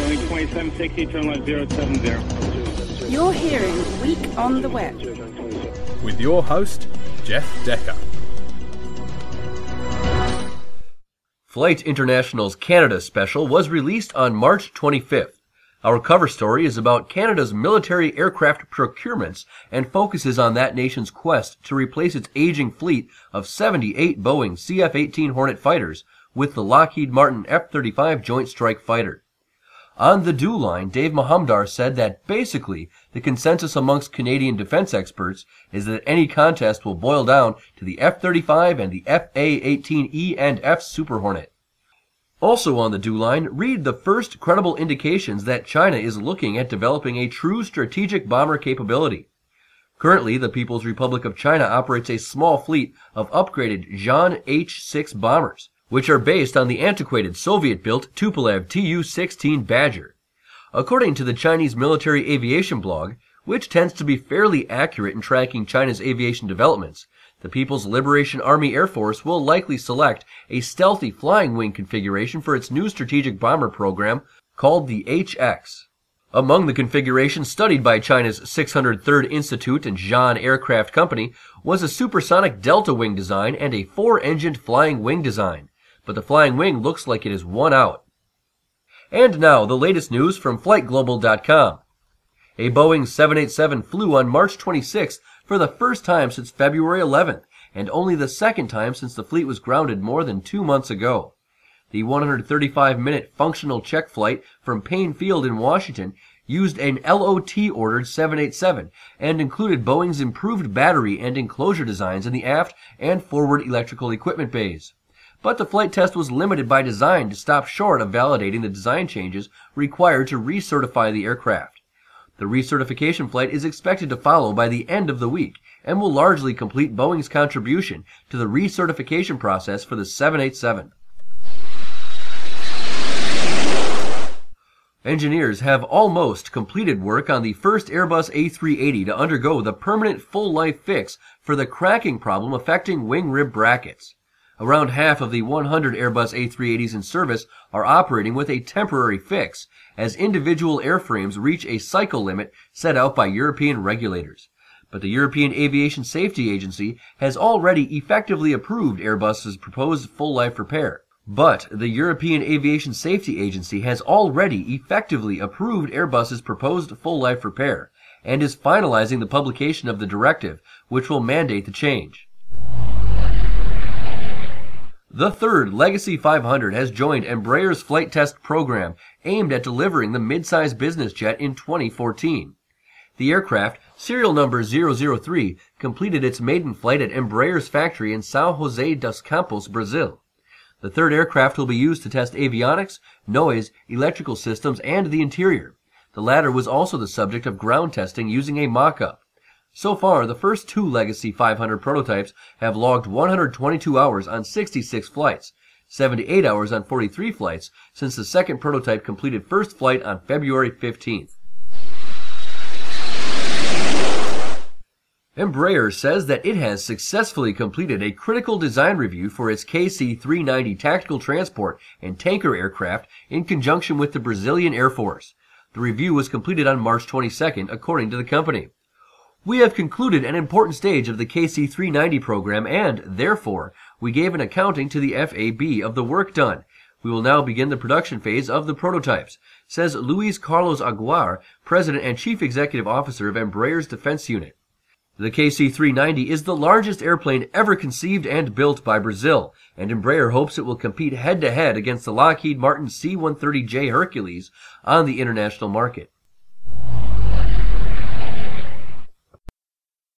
Boeing 2760, turn left 070. You're hearing Week on the Web with your host, Jeff Decker. Flight International's Canada special was released on March 25th. Our cover story is about Canada's military aircraft procurements and focuses on that nation's quest to replace its aging fleet of 78 Boeing CF-18 Hornet fighters with the Lockheed Martin F-35 Joint Strike Fighter. On the Do line, Dave Mohamdar said that basically the consensus amongst Canadian defense experts is that any contest will boil down to the F-35 and the FA-18E and F Super Hornet. Also on the Do line, read the first credible indications that China is looking at developing a true strategic bomber capability. Currently, the People's Republic of China operates a small fleet of upgraded Zhan H-6 bombers, which are based on the antiquated Soviet-built Tupolev Tu-16 Badger. According to the Chinese military aviation blog, which tends to be fairly accurate in tracking China's aviation developments, the People's Liberation Army Air Force will likely select a stealthy flying wing configuration for its new strategic bomber program called the HX. Among the configurations studied by China's 603rd Institute and Zhan Aircraft Company was a supersonic delta wing design and a four-engined flying wing design, but the flying wing looks like it is one out. And now, the latest news from FlightGlobal.com. A Boeing 787 flew on March 26th for the first time since February 11th, and only the second time since the fleet was grounded more than 2 months ago. The 135-minute functional check flight from Payne Field in Washington used an LOT-ordered 787 and included Boeing's improved battery and enclosure designs in the aft and forward electrical equipment bays. But the flight test was limited by design to stop short of validating the design changes required to recertify the aircraft. The recertification flight is expected to follow by the end of the week and will largely complete Boeing's contribution to the recertification process for the 787. Engineers have almost completed work on the first Airbus A380 to undergo the permanent full-life fix for the cracking problem affecting wing rib brackets. Around half of the 100 Airbus A380s in service are operating with a temporary fix, as individual airframes reach a cycle limit set out by European regulators. But the European Aviation Safety Agency has already effectively approved Airbus's proposed full-life repair. And is finalizing the publication of the directive, which will mandate the change. The third Legacy 500 has joined Embraer's flight test program aimed at delivering the midsize business jet in 2014. The aircraft, serial number 003, completed its maiden flight at Embraer's factory in São José dos Campos, Brazil. The third aircraft will be used to test avionics, noise, electrical systems, and the interior. The latter was also the subject of ground testing using a mock-up. So far, the first two Legacy 500 prototypes have logged 122 hours on 66 flights, 78 hours on 43 flights, since the second prototype completed first flight on February 15th. Embraer says that it has successfully completed a critical design review for its KC-390 tactical transport and tanker aircraft in conjunction with the Brazilian Air Force. The review was completed on March 22nd, according to the company. We have concluded an important stage of the KC-390 program and, therefore, we gave an accounting to the FAB of the work done. We will now begin the production phase of the prototypes, says Luis Carlos Aguiar, President and Chief Executive Officer of Embraer's Defense Unit. The KC-390 is the largest airplane ever conceived and built by Brazil, and Embraer hopes it will compete head-to-head against the Lockheed Martin C-130J Hercules on the international market.